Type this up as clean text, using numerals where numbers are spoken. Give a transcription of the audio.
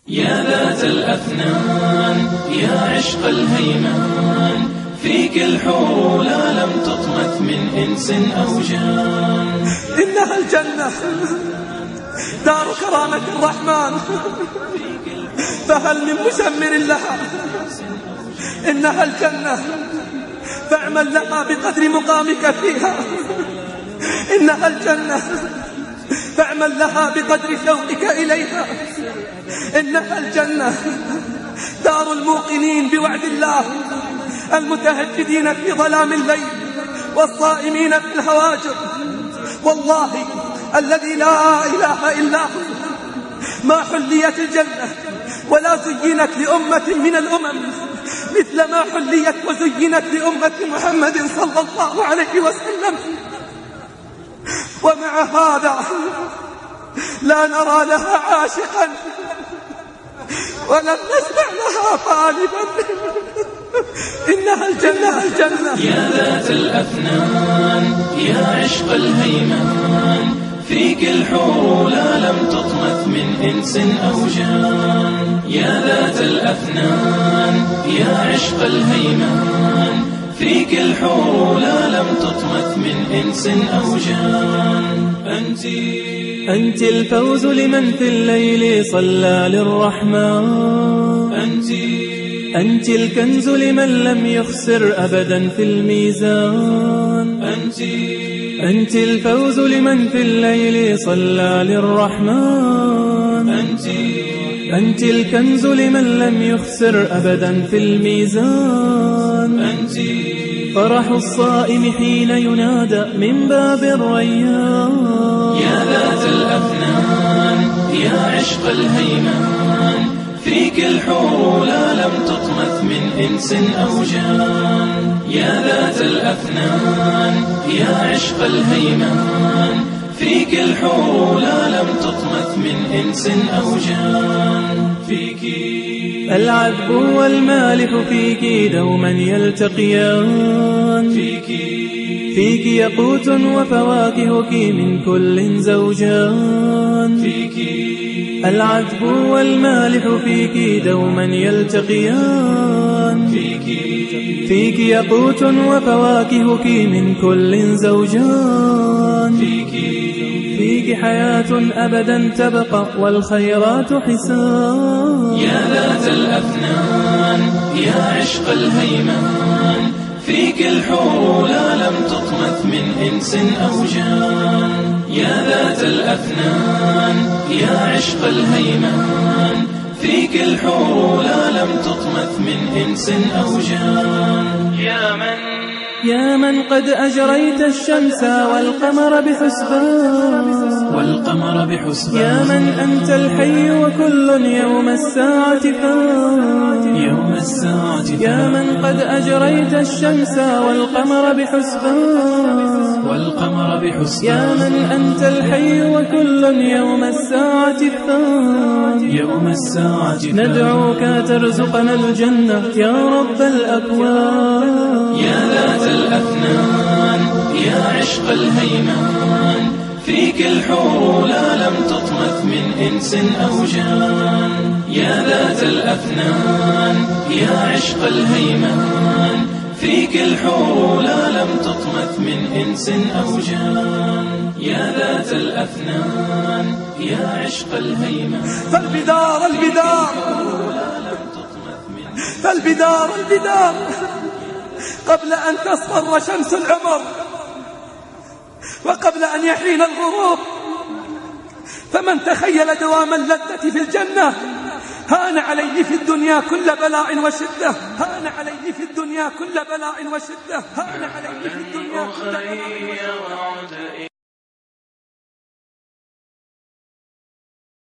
يا ذات الأفنان يا عشق الهيمان، فيك الحور لا لم تطمث من إنس أو جان. إنها الجنة دار كرامة الرحمن، فهل من مسمر لها؟ إنها الجنة فاعمل لها بقدر مقامك فيها. إنها الجنة فاعمل لها بقدر شوقك إليها. إنها الجنة دار الموقنين بوعد الله، المتهجدين في ظلام الليل والصائمين في الهواجر. والله الذي لا إله إلا هو ما حليت الجنة ولا زينت لأمة من الأمم مثل ما حليت وزينت لأمة محمد صلى الله عليه وسلم. ومع هذا لا نرى لها عاشقا ولم نسمع لها طالبا. إنها الجنة يا ذات الأفنان يا عشق الهيمان، فيك الحور لا لم تطمث من إنس أو جان. يا ذات الأفنان يا عشق الهيمان، فيك الحور لا لم تطمث من إنس أو جان. أنت الفوز لمن في الليل صلى للرحمن. أنت الكنز لمن لم يخسر أبدا في الميزان. أنت الفوز لمن في الليل صلى للرحمن. أنت الكنز لمن لم يخسر أبدا في الميزان. فرح الصائم حين ينادى من باب الريان. يا ذات الأفنان يا عشق الهيمان، فيك الحور لا لم تطمث من إنس أو جان. يا ذات الأفنان يا عشق الهيمان، فيك الحور لا لم تطمث من إنس أو جان. فيك العذب والمالح فيك دوما يلتقيان. فيك يقوت وفواكهك من كل زوجان. العذب والمالح فيك دوما يلتقيان. فيك يقوت وفواكهك من كل زوجان. فيك حياة أبدا تبقى والخيرات حسان. يا ذات الأفنان يا عشق الهيمان، فيك الحور لا لم تطمث من إنس أو جان. يا ذات الأفنان يا عشق الهيمان، فيك الحور لا لم تطمث من إنس أو جان. يا من قد أجريت الشمس والقمر بحسبان. يا من أنت الحي وكل يوم الساعة فان. يا من قد أجريت الشمس والقمر بحسبان. يا من أنت الحي وكل يوم الساعة فان. ندعوك ترزقنا الجنة يا رب الأكوان. يا ذات الأفنان يا عشق الهيمان، فيك الحور لا لم تطمث من إنس أو جان. يا ذات الأفنان يا عشق الهيمان، فيك الحور لا لم تطمث من إنس أو جان. يا ذات الأفنان يا عشق الهيمان، فالبدار قبل أن تصفر شمس العمر وقبل أن يحين الغروب. فمن تخيل دوام اللذة في الجنة هان عليه في الدنيا كل بلاء وشدة. هان عليه في الدنيا كل بلاء وشدة. هان عليه في الدنيا كل بلاء وشدة.